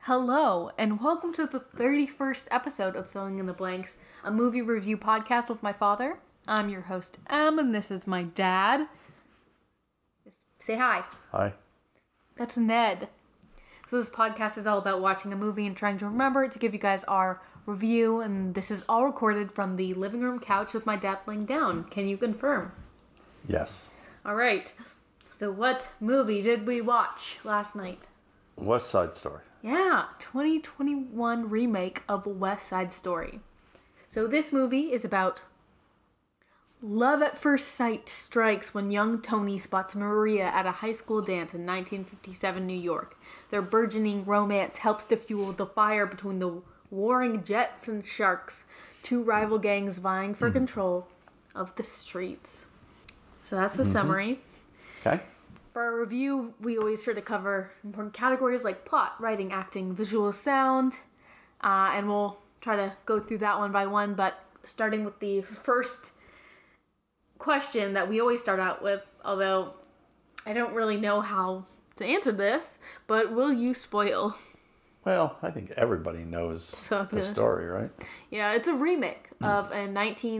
Hello, and welcome to the 31st episode of Filling in the Blanks, a movie review podcast with my father. I'm your host, Em, and this is my dad. Just say hi. Hi. That's Ned. So this podcast is all about watching a movie and trying to remember it to give you guys our review, and this is all recorded from the living room couch with my dad laying down. Can you confirm? Yes. Alright, so what movie did we watch last night? West Side Story. Yeah, 2021 remake of West Side Story. So this movie is about love at first sight strikes when young Tony spots Maria at a high school dance in 1957 New York. Their burgeoning romance helps to fuel the fire between the warring Jets and Sharks, two rival gangs vying for control of the streets. So that's the summary. Okay. For our review, we always try to cover important categories like plot, writing, acting, visual sound, and we'll try to go through that one by one, but starting with the first question that we always start out with, although I don't really know how to answer this, but will you spoil? Well, I think everybody knows the story, right? Yeah, it's a remake of a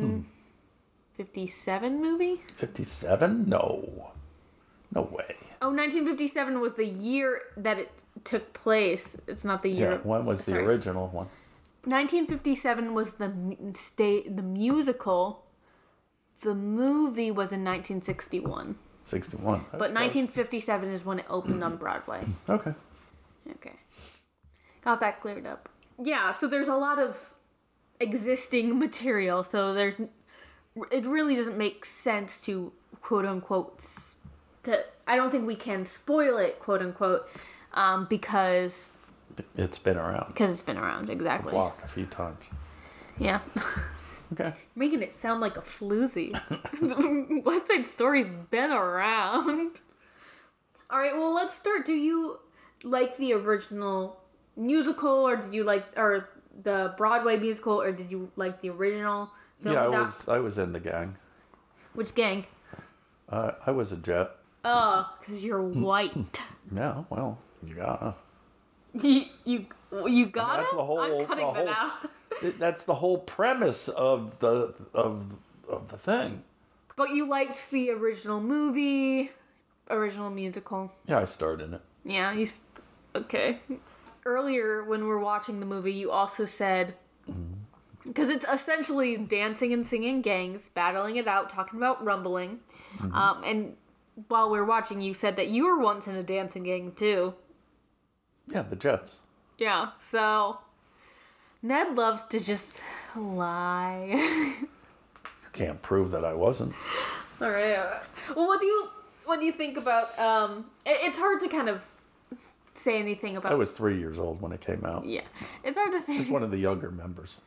1957 movie. 57? No. No way. Oh, 1957 was the year that it took place. It's not the year. Yeah, when was the original one? 1957 was the musical. The movie was in 1961. 61. But 1957 is when it opened on Broadway. Okay. Okay. Got that cleared up. Yeah, so there's a lot of existing material, so it really doesn't make sense to quote unquote I don't think we can spoil it, quote unquote, because it's been around. Because it's been around, exactly. The block a few times. Yeah. Okay. Making it sound like a floozy. West Side Story's been around. All right, well, let's start. Do you like the original musical, or did you like the Broadway musical, or did you like the original film? Yeah, I was in the gang. Which gang? I was a Jet. Oh, because you're white. Yeah, well, you got You got that's it? the whole. I'm cutting that out. That's the whole premise of the thing. But you liked the original movie, original musical. Yeah, I starred in it. Yeah, okay. Earlier, when we were watching the movie, you also said, because it's essentially dancing and singing gangs, battling it out, talking about rumbling. And while we were watching, you said that you were once in a dancing gang, too. Yeah, the Jets. Yeah, so Ned loves to just lie. You can't prove that I wasn't. All right. Well, what do you think about? It's hard to kind of say anything about. I was 3 years old when it came out. Yeah, it's hard to say. I was one of the younger members.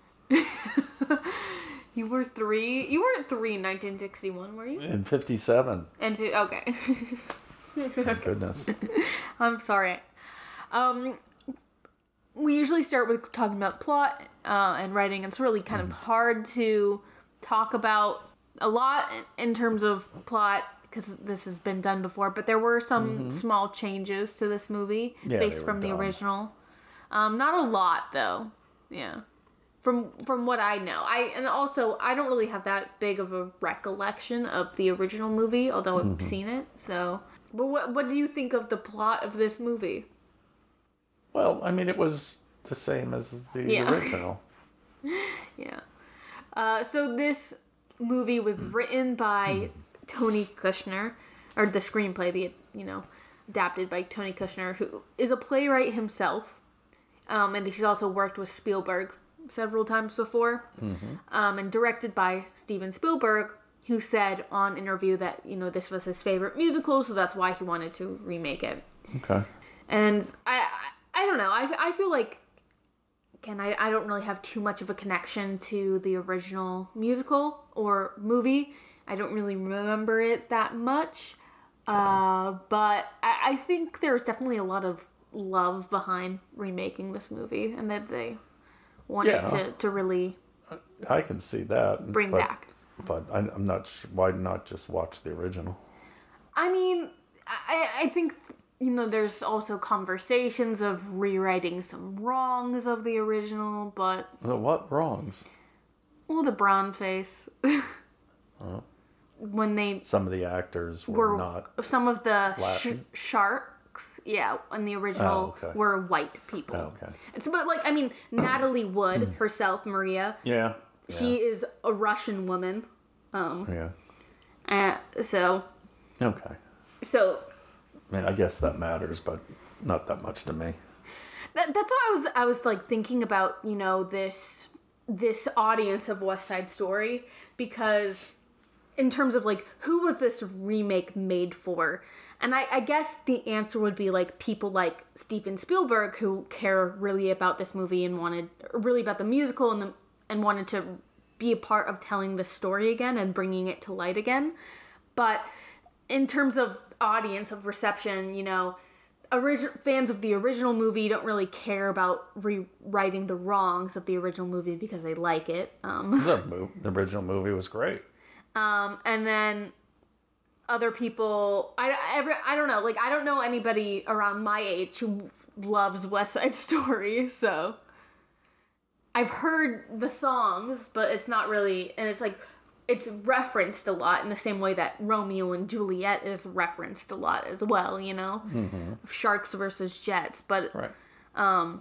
You were 3. You weren't 3 in 1961, were you? In 57. Okay. My goodness. I'm sorry. We usually start with talking about plot and writing. It's really kind of hard to talk about a lot in terms of plot because this has been done before. But there were some small changes to this movie based from the original. Not a lot, though. Yeah. From what I know. I don't really have that big of a recollection of the original movie, although I've seen it. So, but what do you think of the plot of this movie? Well, I mean, it was the same as the original. Yeah. So this movie was written by Tony Kushner, or the screenplay, adapted by Tony Kushner, who is a playwright himself, and he's also worked with Spielberg several times before, and directed by Steven Spielberg, who said on interview that this was his favorite musical, so that's why he wanted to remake it. Okay. And I don't know. I feel like I don't really have too much of a connection to the original musical or movie. I don't really remember it that much. But I think there's definitely a lot of love behind remaking this movie, and that they wanted to really I can see that. Bring back. But I'm not sure. Why not just watch the original? I mean, I think there's also conversations of rewriting some wrongs of the original, but... What wrongs? Well, the brown face. When they... Some of the actors were not... Some of the sharks, in the original were white people. Oh, okay. But, like, I mean, Natalie Wood herself, Maria... Yeah. She is a Russian woman. So... Okay. So... I mean, I guess that matters, but not that much to me. That's why I was like thinking about, this audience of West Side Story, because in terms of like, who was this remake made for? And I guess the answer would be like people like Steven Spielberg, who care really about this movie and wanted really about the musical and wanted to be a part of telling the story again and bringing it to light again. But in terms of audience, of reception, fans of the original movie don't really care about rewriting the wrongs of the original movie because they like it. The original movie was great. And then other people, I don't know, like, I don't know anybody around my age who loves West Side Story, so I've heard the songs, but it's not really, and it's like, it's referenced a lot in the same way that Romeo and Juliet is referenced a lot as well, Sharks versus Jets, but right.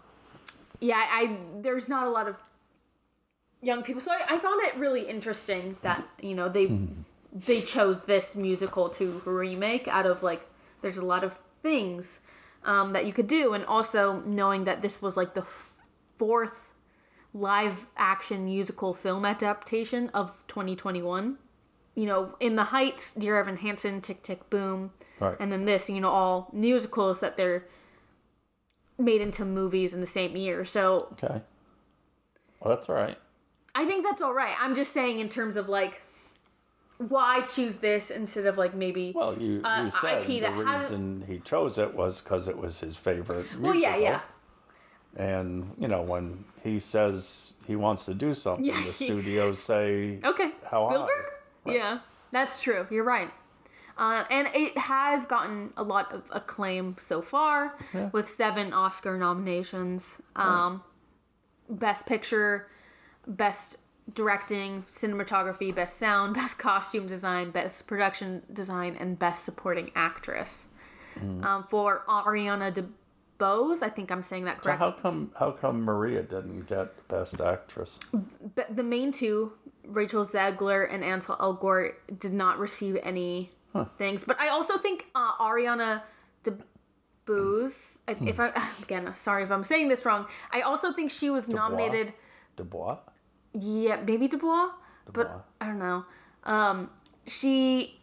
There's not a lot of young people, so I found it really interesting that they chose this musical to remake out of, like, there's a lot of things that you could do, and also knowing that this was like the fourth live action musical film adaptation of 2021. In The Heights, Dear Evan Hansen, Tick Tick Boom, right. And then this, all musicals that they're made into movies in the same year. So okay, well, that's all right. I think that's all right. I'm just saying in terms of like, why choose this instead of like maybe you said IP the reason he chose it was because it was his favorite musical. Well, yeah. And, when he says he wants to do something, the studios say, okay, how Spielberg? Right. Yeah, that's true. You're right. And it has gotten a lot of acclaim so far, with 7 Oscar nominations. Best Picture, Best Directing, Cinematography, Best Sound, Best Costume Design, Best Production Design, and Best Supporting Actress. For Ariana DeBose, I think I'm saying that correctly. So how come Maria didn't get Best Actress? The main two, Rachel Zegler and Ansel Elgort, did not receive any things. But I also think Ariana DeBose, sorry if I'm saying this wrong, I also think she was nominated... Dubois? Yeah, maybe Dubois? But I don't know. She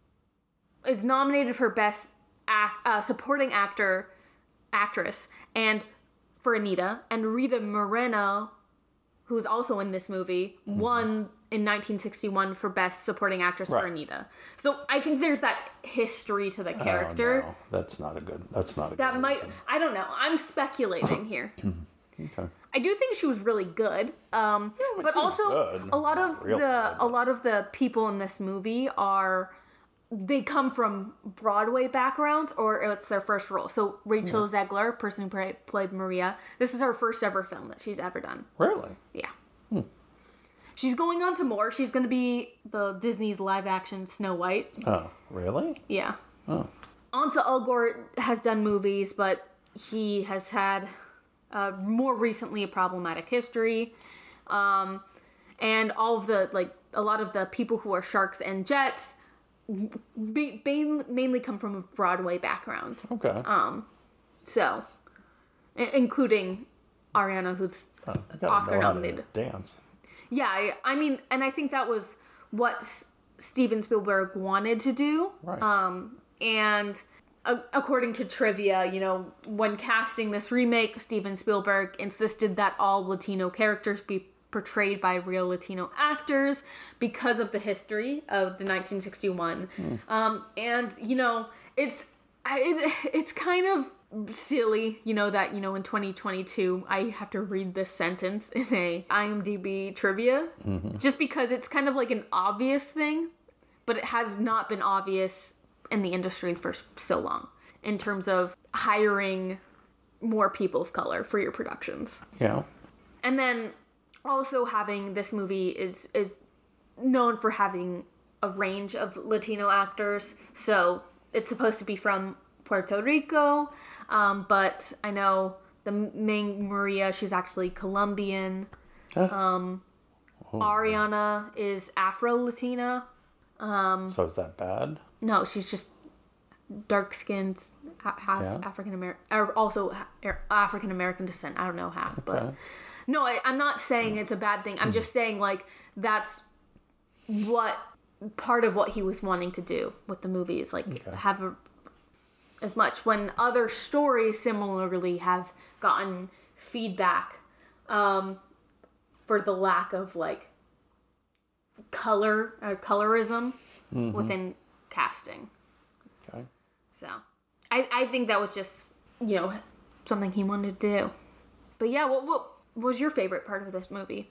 is nominated for Best Supporting Actress, and for Anita, and Rita Moreno, who's also in this movie, won in 1961 for Best Supporting Actress for Anita. So I think there's that history to the character. No, that's not a good. That might. Reason. I don't know. I'm speculating here. Okay. I do think she was really good, but also good. a lot of the people in this movie they come from Broadway backgrounds, or it's their first role. So Rachel Zegler, person who played Maria, this is her first ever film that she's ever done. Really? Yeah. She's going on to more. She's going to be the Disney's live action Snow White. Oh, really? Yeah. Oh. Ansel Elgort has done movies, but he has had more recently a problematic history. And all of a lot of the people who are sharks and jets mainly come from a Broadway background. Okay. So, including Ariana, who's Oscar nominated. Dance. Yeah, I mean, and I think that was what Steven Spielberg wanted to do. Right. And according to trivia, when casting this remake, Steven Spielberg insisted that all Latino characters be portrayed by real Latino actors because of the history of the 1961. And, it's kind of silly, that, in 2022, I have to read this sentence in a IMDb trivia, just because it's kind of like an obvious thing, but it has not been obvious in the industry for so long. in terms of hiring more people of color for your productions. Yeah. And then also having this movie is known for having a range of Latino actors. So it's supposed to be from Puerto Rico, but I know the main Maria, she's actually Colombian. Ariana is Afro-Latina. So is that bad? No, she's just dark-skinned, half African-American, or also African-American descent. I don't know half, but... No, I'm not saying it's a bad thing. I'm just saying, like, that's what... part of what he was wanting to do with the movie is, like, have as much. When other stories similarly have gotten feedback for the lack of, like, colorism within casting. Okay. So, I think that was just, something he wanted to do. But yeah, what was your favorite part of this movie?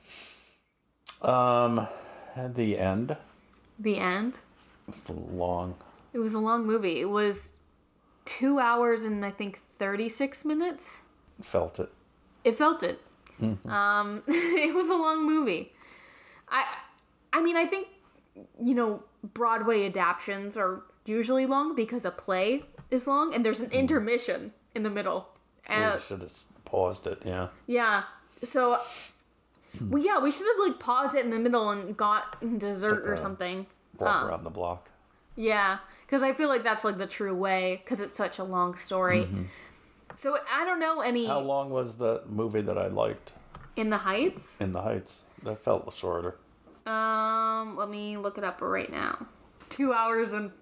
At the end. The end? It's long. It was a long movie. It was 2 hours and I think 36 minutes. Felt it. It felt it. It was a long movie. I mean, I think, Broadway adaptions are usually long because a play is long and there's an intermission in the middle. We should have paused it, yeah. Yeah. So, we should have, like, paused it in the middle and got dessert or something. Walk around the block. Yeah. Because I feel like that's, like, the true way because it's such a long story. So, I don't know any... How long was the movie that I liked? In the Heights? In the Heights. That felt shorter. Let me look it up right now. 2 hours and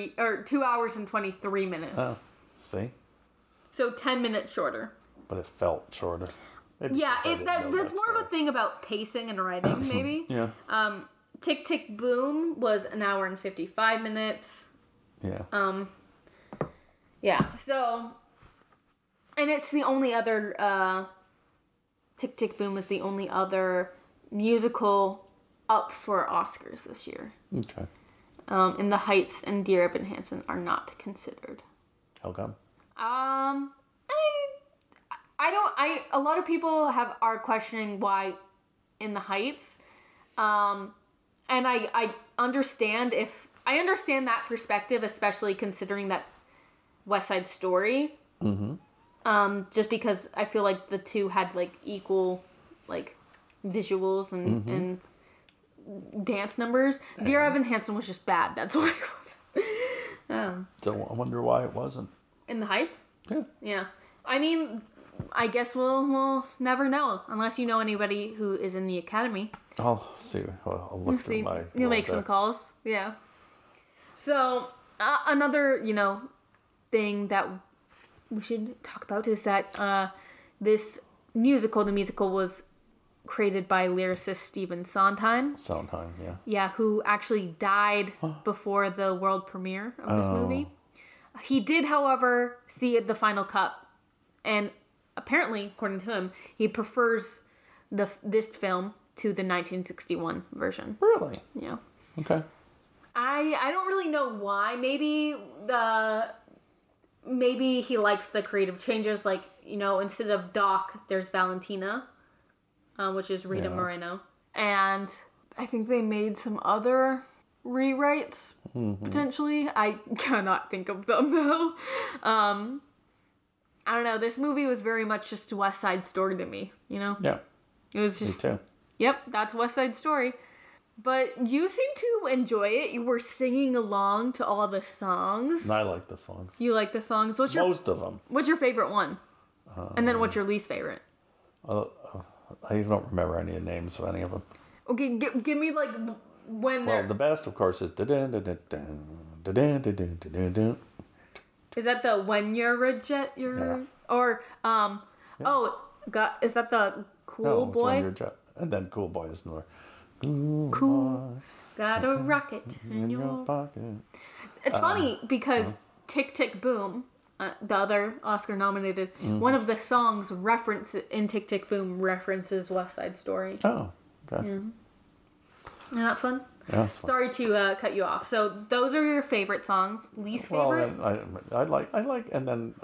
23 minutes. Oh, see? So 10 minutes shorter. But it felt shorter. That's more of a thing about pacing and writing, maybe. Yeah. Tick Tick Boom was an hour and 55 minutes. Yeah. Yeah, so... And it's the only other... Tick Tick Boom is the only other musical up for Oscars this year. Okay. In the Heights and Dear Evan Hansen are not considered. How come? A lot of people are questioning why In the Heights. And I understand that perspective, especially considering that West Side Story. Just because I feel like the two had, like, equal, like, visuals and dance numbers. Dear Evan Hansen was just bad. That's why it was. So I wonder why it wasn't. In the Heights? Yeah. Yeah. I mean, I guess we'll never know unless you know anybody who is in the Academy. I'll see. I'll look through my... You'll make some calls. Yeah. So, another, thing that we should talk about is that this musical, the musical was created by lyricist Stephen Sondheim. Sondheim, yeah. Yeah, who actually died before the world premiere of this movie. He did, however, see the final cut, and apparently, according to him, he prefers this film to the 1961 version. Really? Yeah. Okay. I don't really know why. Maybe he likes the creative changes, like, instead of Doc, there's Valentina, which is Rita Moreno. And I think they made some other rewrites, potentially. I cannot think of them, though. I don't know. This movie was very much just West Side Story to me, Yeah. It was just... Me too. Yep, that's West Side Story. But you seem to enjoy it. You were singing along to all the songs. I like the songs. You like the songs? Most of them. What's your favorite one? And then what's your least favorite? I don't remember any of the names of any of them. Okay, give me, like, when they're... Well, the best, of course, is... Is that the When You're a Jet? Or, is that the Cool Boy? When You're a Jet. And then Cool Boy is another... Cool. Got a rocket in your pocket. It's funny because Tick Tick Boom, the other Oscar nominated, one of the songs in Tick Tick Boom references West Side Story. Oh, okay. Isn't that fun? Yeah, that's fine. Sorry to cut you off. So those are your favorite songs. Least favorite? Well, I like, and then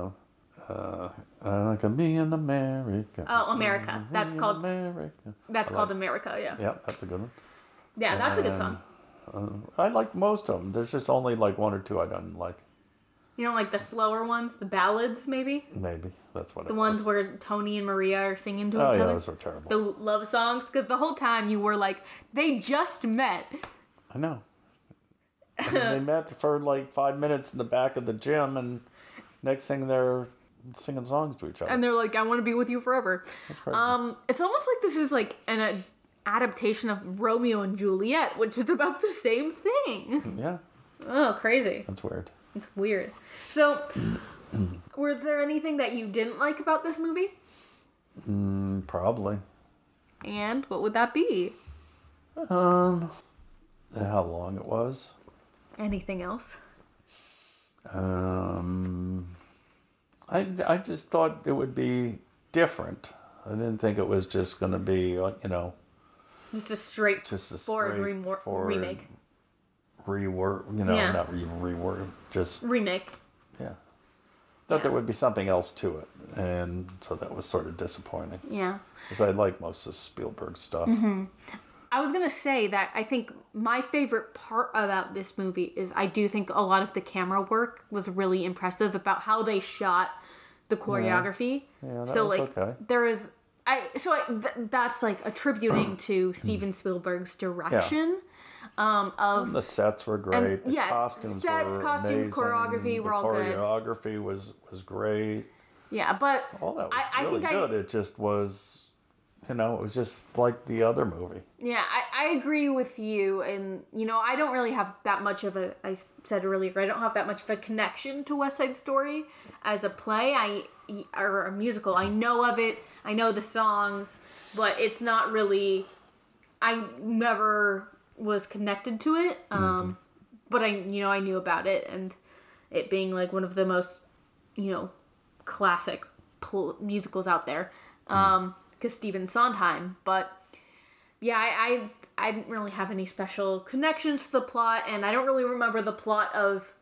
I like me in America. Oh, America. That's called America. That's called America. Yeah. Yeah, that's a good one. Yeah, that's a good song. I like most of them. There's just only like one or two I don't like. You don't like the slower ones, the ballads, maybe? Maybe that's what The it ones was. where Tony and Maria are singing to Oh each yeah, other. those are terrible. The love songs, because the whole time you were like, they just met. I know. I mean, they met for like 5 minutes in the back of the gym, and next thing they're singing songs to each other. And they're like, I want to be with you forever. That's crazy. It's almost like this is like an adaptation of Romeo and Juliet, which is about the same thing. Yeah, Oh, crazy. that's weird. It's weird. So, was there anything that you didn't like about this movie? Probably. And what would that be? How long it was? Anything else? I just thought it would be different. I didn't think it was just going to be, Just a straight forward remake. Rework, Yeah. not rework, just, Remake. yeah. Thought Yeah. there would be something else to it. And so that was sort of disappointing. Yeah. Because I like most of Spielberg's stuff. I was going to say that I think my favorite part about this movie is I do think a lot of the camera work was really impressive about how they shot the choreography. Yeah, that so was like okay. there is that's like attributing to Steven Spielberg's direction of The sets were great. The yeah, costumes sets, were costumes, amazing. choreography were all good. choreography was great. yeah, but All that was I really think good. It just was, it was just like the other movie. Yeah, I agree with you, and I don't really have that much of I said earlier, I don't have that much of a connection to West Side Story as a play, or a musical. I know of it, I know the songs, but it's not really, I never was connected to it, but I knew about it, and it being like one of the most, classic musicals out there, because Stephen Sondheim, but yeah, I didn't really have any special connections to the plot, and I don't really remember the plot of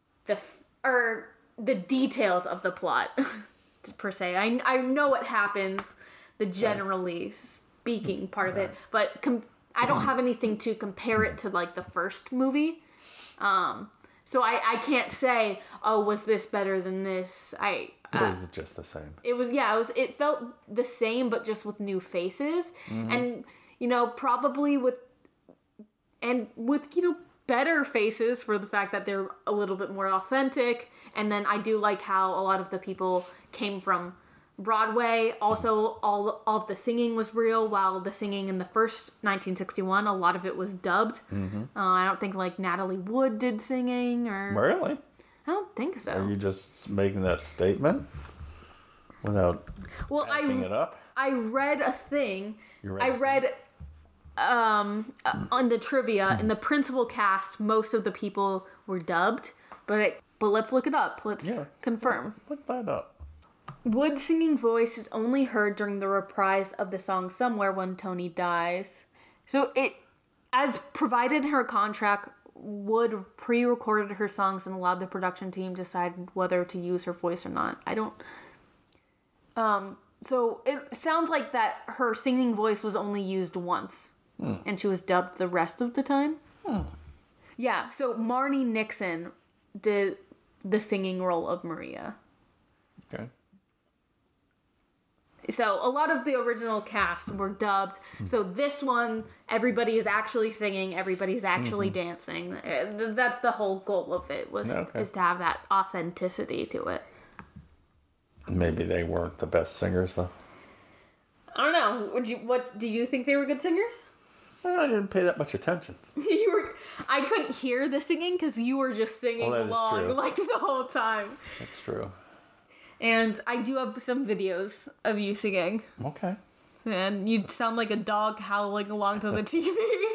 the details of the plot per se. I know what happens, the generally speaking part of it, but I don't have anything to compare it to like the first movie. So I can't say, oh, was this better than this? It was just the same. It felt the same, but just with new faces, and probably with better faces for the fact that they're a little bit more authentic. And then I do like how a lot of the people came from Broadway. Also, all of the singing was real, while the singing in the first 1961, a lot of it was dubbed. I don't think like Natalie Wood did singing, or Really? I don't think so. Are you just making that statement without backing it up? I read a thing. You read I a thing? read on the trivia, in the principal cast, most of the people were dubbed, but let's look it up. Let's confirm. Look that up. Wood's singing voice is only heard during the reprise of the song Somewhere When Tony Dies. So as provided in her contract, Wood pre-recorded her songs and allowed the production team to decide whether to use her voice or not. So it sounds like that her singing voice was only used once, and she was dubbed the rest of the time. Yeah, so Marnie Nixon did the singing role of Maria. Okay. So a lot of the original cast were dubbed. So this one, everybody is actually singing, everybody's actually dancing. That's the whole goal of it, is to have that authenticity to it. Maybe they weren't the best singers, though. I don't know. What do you think they were good singers? I didn't pay that much attention. I couldn't hear the singing because you were just singing along like the whole time. That's true. And I do have some videos of you singing. Okay. And you sound like a dog howling along to the TV.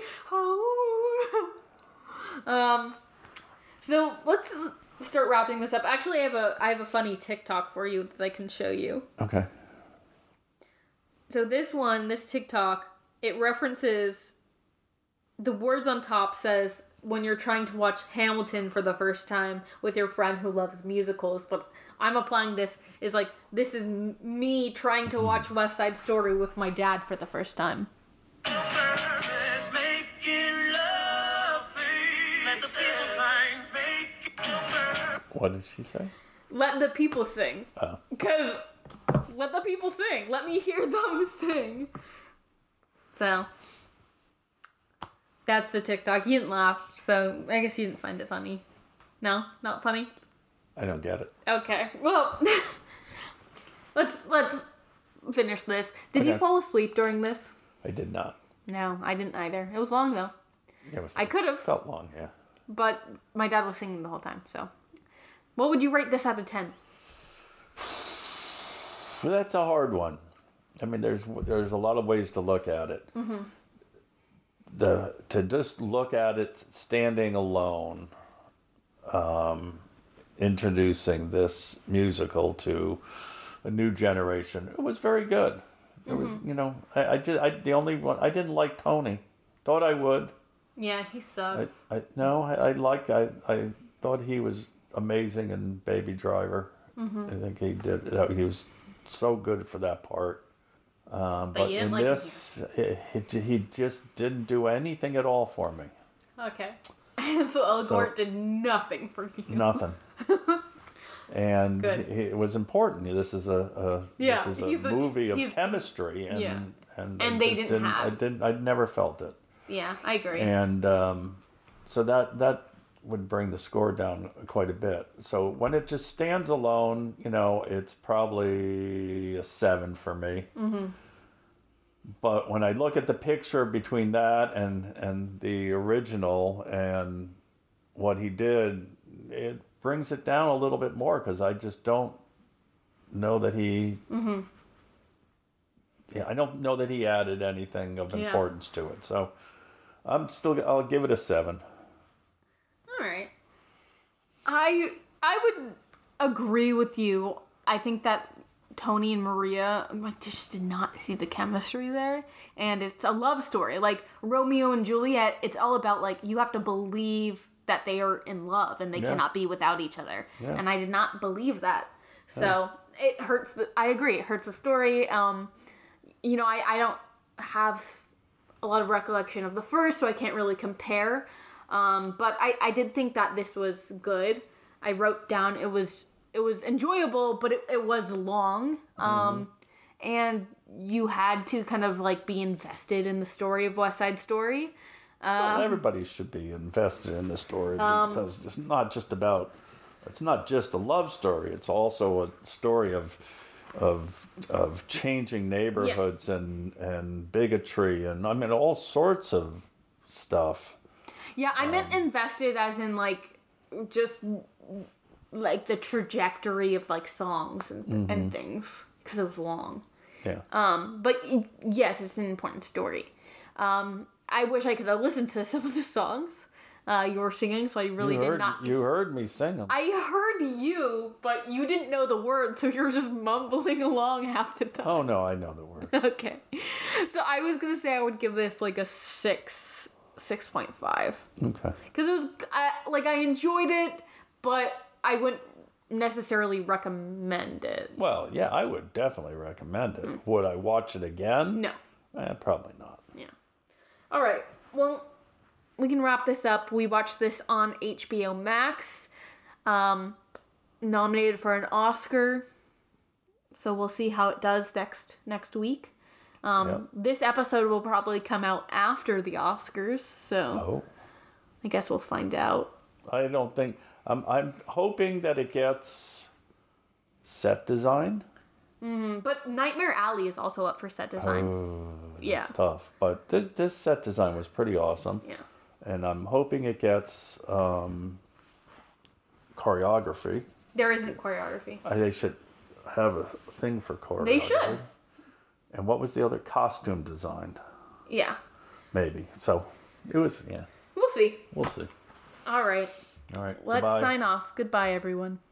Oh. So let's start wrapping this up. Actually, I have a funny TikTok for you that I can show you. Okay. So this TikTok, it references the words on top says, when you're trying to watch Hamilton for the first time with your friend who loves musicals, but I'm applying this is like, this is me trying to watch West Side Story with my dad for the first time. What did she say? Let the people sing. Oh. Because let the people sing. Let me hear them sing. So, that's the TikTok. You didn't laugh, so I guess you didn't find it funny. No? Not funny? I don't get it. Okay. Well, let's finish this. Did you Okay. fall asleep during this? I did not. No, I didn't either. It was long, though. I could have. Felt long, yeah. But my dad was singing the whole time, so. What would you rate this out of 10? Well, that's a hard one. I mean, there's a lot of ways to look at it. Mm-hmm. To just look at it standing alone, introducing this musical to a new generation, it was very good. It was, I the only one I didn't like Tony. Thought I would. Yeah, he sucks. I thought he was amazing in Baby Driver. Mm-hmm. I think he was so good for that part. But you in didn't like this, he just didn't do anything at all for me. Okay. So Al Gore did nothing for you. Nothing. And Good. it was important. This is a movie of chemistry, and they didn't have. I never felt it. Yeah, I agree. And so that would bring the score down quite a bit. So when it just stands alone, it's probably a 7 for me. Mm-hmm. But when I look at the picture between that and the original and what he did, it brings it down a little bit more, because I just don't know that he... Mm-hmm. Yeah, I don't know that he added anything of importance to it. So I'll give it a 7. All right. I would agree with you. I think that Tony and Maria just did not see the chemistry there, and it's a love story. Like Romeo and Juliet, it's all about you have to believe that they are in love and they cannot be without each other. Yeah. And I did not believe that. So it hurts. I agree. It hurts the story. I don't have a lot of recollection of the first, so I can't really compare. But I did think that this was good. I wrote down it was enjoyable, but it was long. And you had to kind of be invested in the story of West Side Story. Well, everybody should be invested in the story, because it's not just a love story. It's also a story of changing neighborhoods and bigotry and all sorts of stuff. Yeah, I meant invested as in just the trajectory of songs and things, because it was long. Yeah. But yes, it's an important story. I wish I could have listened to some of the songs you were singing, so I really did not. You heard me sing them. I heard you, but you didn't know the words, so you were just mumbling along half the time. Oh no, I know the words. Okay, so I was gonna say I would give this a 6.5. Okay. Because it was I enjoyed it, but I wouldn't necessarily recommend it. Well, yeah, I would definitely recommend it. Would I watch it again? No. Probably not. Yeah. All right. Well, we can wrap this up. We watched this on HBO Max. Nominated for an Oscar. So we'll see how it does next week. This episode will probably come out after the Oscars, so I guess we'll find out. I don't think... I'm hoping that it gets set design. But Nightmare Alley is also up for set design. That's tough. But this set design was pretty awesome. Yeah. And I'm hoping it gets choreography. There isn't choreography. They should have a thing for choreography. They should. And what was the other? Costume design. Yeah. Maybe. So it was, We'll see. We'll see. All right. All right. Let's Goodbye. sign off. Goodbye, everyone.